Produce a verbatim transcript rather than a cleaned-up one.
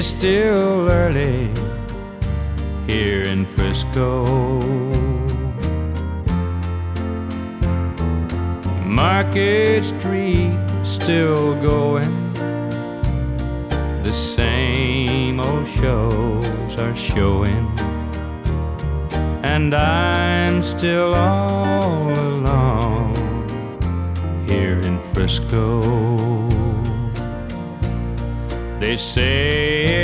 Still early here in Frisco. Market Street still going, the same old shows are showing, and I'm still all alone here in Frisco. They say